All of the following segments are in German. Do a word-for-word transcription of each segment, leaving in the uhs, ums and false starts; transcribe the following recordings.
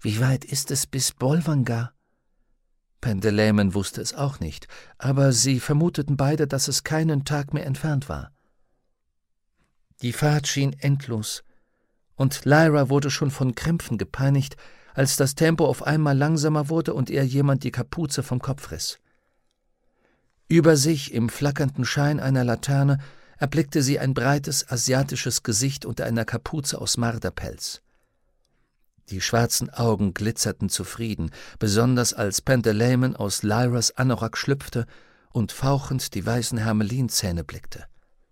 »Wie weit ist es bis Bolvangar?« Pentalemon wusste es auch nicht, aber sie vermuteten beide, dass es keinen Tag mehr entfernt war. Die Fahrt schien endlos, und Lyra wurde schon von Krämpfen gepeinigt, als das Tempo auf einmal langsamer wurde und ihr jemand die Kapuze vom Kopf riss. Über sich, im flackernden Schein einer Laterne, erblickte sie ein breites asiatisches Gesicht unter einer Kapuze aus Marderpelz. Die schwarzen Augen glitzerten zufrieden, besonders als Pentalemon aus Lyras Anorak schlüpfte und fauchend die weißen Hermelinzähne blickte.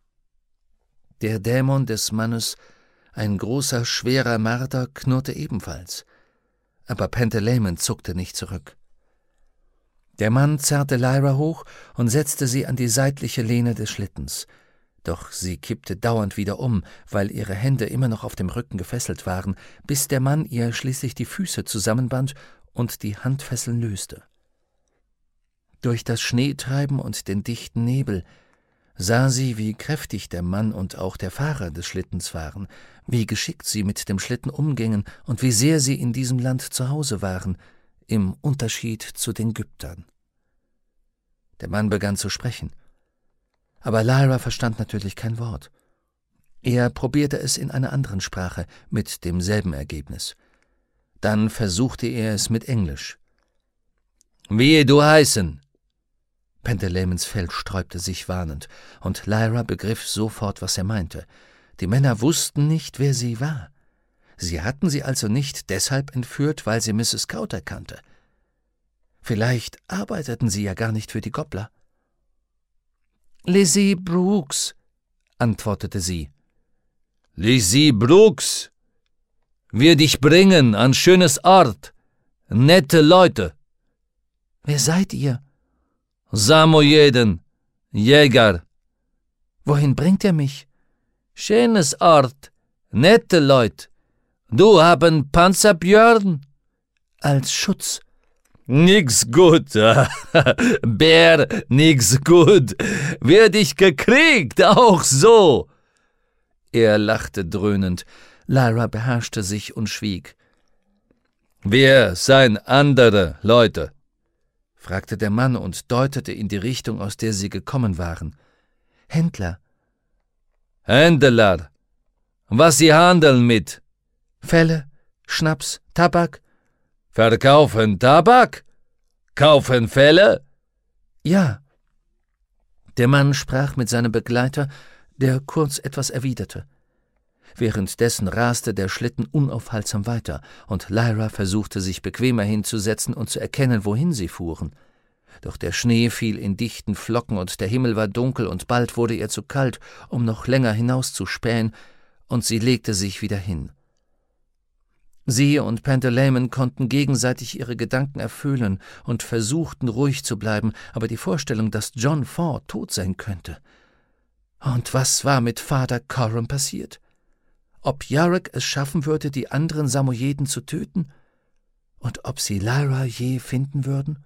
Der Dämon des Mannes, ein großer, schwerer Marder, knurrte ebenfalls, aber Pentalemon zuckte nicht zurück. Der Mann zerrte Lyra hoch und setzte sie an die seitliche Lehne des Schlittens, doch sie kippte dauernd wieder um, weil ihre Hände immer noch auf dem Rücken gefesselt waren, bis der Mann ihr schließlich die Füße zusammenband und die Handfesseln löste. Durch das Schneetreiben und den dichten Nebel sah sie, wie kräftig der Mann und auch der Fahrer des Schlittens waren, wie geschickt sie mit dem Schlitten umgingen und wie sehr sie in diesem Land zu Hause waren, im Unterschied zu den Gyptern. Der Mann begann zu sprechen, aber Lyra verstand natürlich kein Wort. Er probierte es in einer anderen Sprache, mit demselben Ergebnis. Dann versuchte er es mit Englisch. »Wie du heißen?« Pentalemons Fell sträubte sich warnend, und Lyra begriff sofort, was er meinte. Die Männer wussten nicht, wer sie war. Sie hatten sie also nicht deshalb entführt, weil sie Misses Kauter kannte. Vielleicht arbeiteten sie ja gar nicht für die Gobbler. »Lizzie Brooks«, antwortete sie. »Lizzie Brooks, wir dich bringen an schönes Ort, nette Leute.« »Wer seid ihr?« »Samoyeden, Jäger.« »Wohin bringt ihr mich?« »Schönes Ort, nette Leute. Du haben Panzerbjörn?« »Als Schutz.« »Nix gut, Bär, nix gut. Wird dich gekriegt, auch so.« Er lachte dröhnend. Lyra beherrschte sich und schwieg. »Wer seien andere Leute?« fragte der Mann und deutete in die Richtung, aus der sie gekommen waren. »Händler.« »Händler? Was sie handeln mit?« »Felle, Schnaps, Tabak.« »Verkaufen Tabak? Kaufen Felle?« »Ja.« Der Mann sprach mit seinem Begleiter, der kurz etwas erwiderte. Währenddessen raste der Schlitten unaufhaltsam weiter, und Lyra versuchte, sich bequemer hinzusetzen und zu erkennen, wohin sie fuhren. Doch der Schnee fiel in dichten Flocken, und der Himmel war dunkel, und bald wurde ihr zu kalt, um noch länger hinauszuspähen, und sie legte sich wieder hin. Sie und Pentalemon konnten gegenseitig ihre Gedanken erfüllen und versuchten, ruhig zu bleiben, aber die Vorstellung, dass John Ford tot sein könnte. Und was war mit Vater Coram passiert? Ob Yarick es schaffen würde, die anderen Samoyeden zu töten? Und ob sie Lyra je finden würden?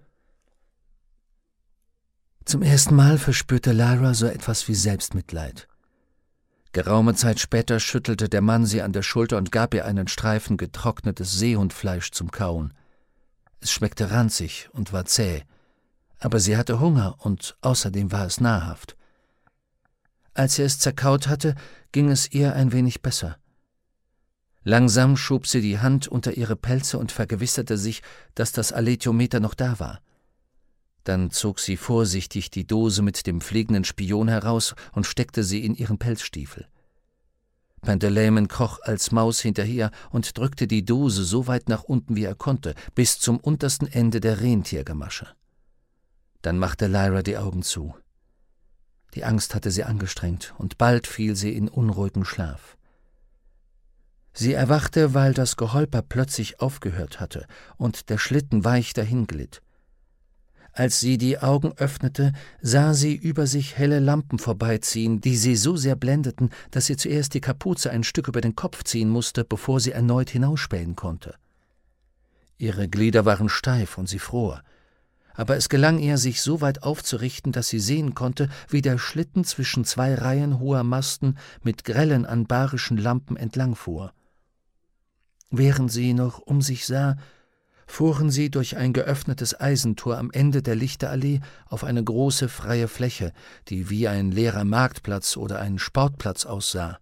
Zum ersten Mal verspürte Lyra so etwas wie Selbstmitleid. Geraume Zeit später schüttelte der Mann sie an der Schulter und gab ihr einen Streifen getrocknetes Seehundfleisch zum Kauen. Es schmeckte ranzig und war zäh, aber sie hatte Hunger und außerdem war es nahrhaft. Als sie es zerkaut hatte, ging es ihr ein wenig besser. Langsam schob sie die Hand unter ihre Pelze und vergewisserte sich, dass das Alethiometer noch da war. Dann zog sie vorsichtig die Dose mit dem fliegenden Spion heraus und steckte sie in ihren Pelzstiefel. Pentalemon kroch als Maus hinterher und drückte die Dose so weit nach unten, wie er konnte, bis zum untersten Ende der Rentiergemasche. Dann machte Lyra die Augen zu. Die Angst hatte sie angestrengt, und bald fiel sie in unruhigen Schlaf. Sie erwachte, weil das Geholper plötzlich aufgehört hatte und der Schlitten weich dahinglitt. Als sie die Augen öffnete, sah sie über sich helle Lampen vorbeiziehen, die sie so sehr blendeten, dass sie zuerst die Kapuze ein Stück über den Kopf ziehen musste, bevor sie erneut hinausspähen konnte. Ihre Glieder waren steif und sie fror, aber es gelang ihr, sich so weit aufzurichten, dass sie sehen konnte, wie der Schlitten zwischen zwei Reihen hoher Masten mit grellen anbarischen Lampen entlangfuhr. Während sie noch um sich sah, fuhren sie durch ein geöffnetes Eisentor am Ende der Lichterallee auf eine große freie Fläche, die wie ein leerer Marktplatz oder ein Sportplatz aussah.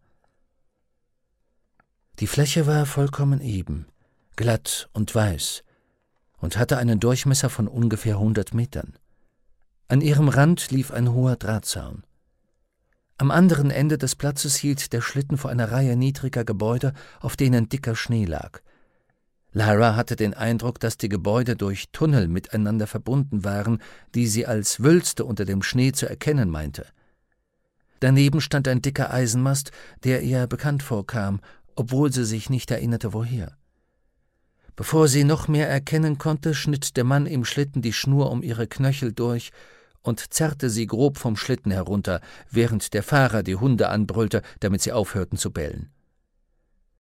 Die Fläche war vollkommen eben, glatt und weiß und hatte einen Durchmesser von ungefähr hundert Metern. An ihrem Rand lief ein hoher Drahtzaun. Am anderen Ende des Platzes hielt der Schlitten vor einer Reihe niedriger Gebäude, auf denen dicker Schnee lag. Lara hatte den Eindruck, dass die Gebäude durch Tunnel miteinander verbunden waren, die sie als Wülste unter dem Schnee zu erkennen meinte. Daneben stand ein dicker Eisenmast, der ihr bekannt vorkam, obwohl sie sich nicht erinnerte, woher. Bevor sie noch mehr erkennen konnte, schnitt der Mann im Schlitten die Schnur um ihre Knöchel durch und zerrte sie grob vom Schlitten herunter, während der Fahrer die Hunde anbrüllte, damit sie aufhörten zu bellen.